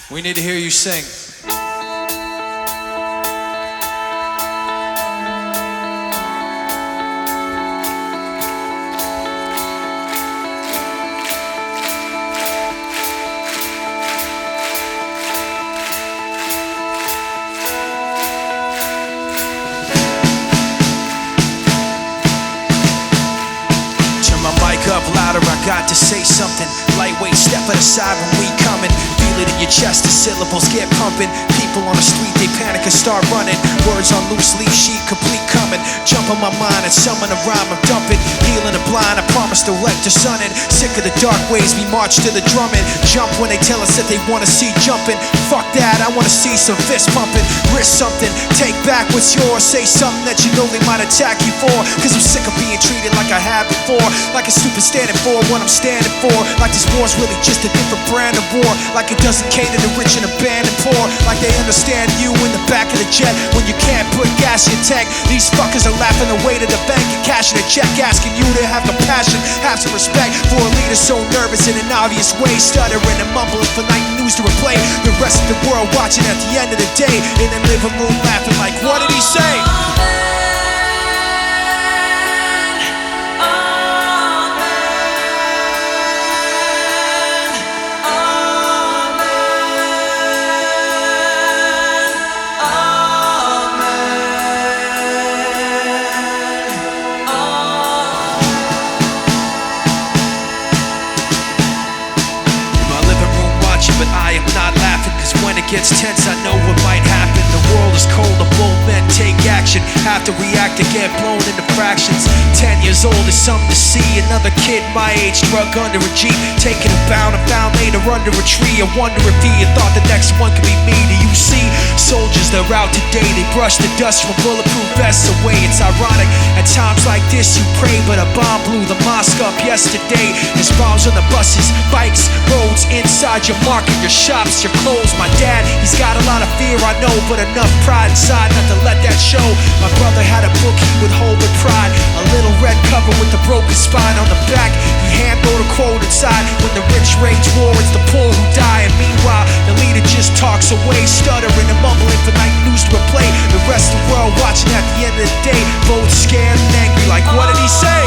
We need to hear you sing. Up louder, I got to say something. Lightweight, step aside when we coming. Feel it in your chest, the syllables get pumping. People on the street, they panic and start running. Words on loose leaf sheet, complete coming. Jump on my mind and summon a rhyme, I'm dumping. Healing the blind, I promise to let the sun in. Sick of the dark ways, we march to the drumming. Jump when they tell us that they wanna see jumping. Fuck that, I wanna see some fist pumping. Risk something, take back what's yours. Say something that you know they might attack you for. Cause I'm sick of being treated like I have before. Like a stupid standing for what I'm standing for. Like this war's really just a different brand of war. Like it doesn't cater to rich and abandoned poor. Like they understand you in the back of the jet when you can't put gas in your tank. These fuckers are laughing away to the bank and cashing a check, asking you to have compassion, have some respect for a leader so nervous in an obvious way, stuttering and mumbling for night news to replay. The rest of the world watching at the end of the day in the living room laughing like, what did he say? But I am not laughing, cause when it gets tense I know what might happen. The world is cold, the bold men take action. Have to react to get blown into fractions. 10 years old is something to see. Another kid my age drug under a Jeep, taking a bound and found later under a tree. I wonder if he had thought the next one could be me. Do you see? Soldiers, they're out today. They brush the dust from bulletproof vests away. It's ironic, at times like this you pray, but a bomb blew the mosque up yesterday. There's bombs on the buses, bikes, roads, inside your market, your shops, your clothes. My dad, he's got a lot of fear, I know, but enough pride inside not to let that show. My brother had a book he would hold with pride, a little red cover with the broken spine on the back. He hand wrote a quote inside: when the rich rage war, it's the poor who die. And meanwhile, the leader just talks away, stuttering and mumbling for night news to replay. The rest of the world watching at the end of the day, both scared and angry like, what did he say?